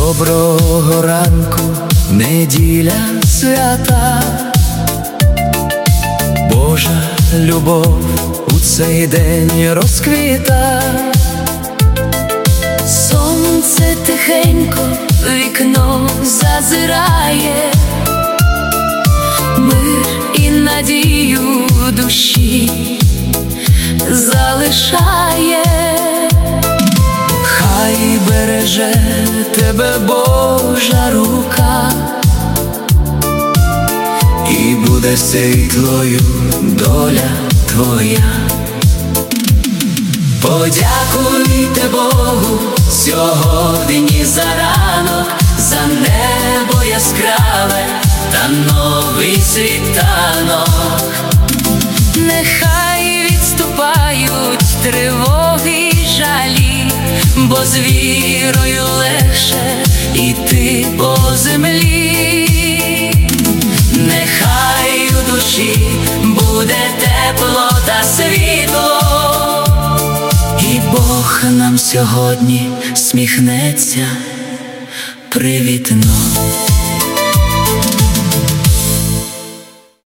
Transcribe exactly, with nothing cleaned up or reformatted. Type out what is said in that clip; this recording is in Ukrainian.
Доброго ранку, неділя свята, Божа любов у цей день розквіта. Сонце тихенько в вікно зазирає, мир і надію в душі залишає. Хай береже тебе Божа рука, і буде світлою доля твоя. Подякуйте Богу сьогодні за ранок, за небо яскраве та новий світанок. Нехай відступають тривоги й жалі, бо з вірою легше іти по землі. Нехай у душі буде тепло та світло, і Бог нам сьогодні сміхнеться привітно.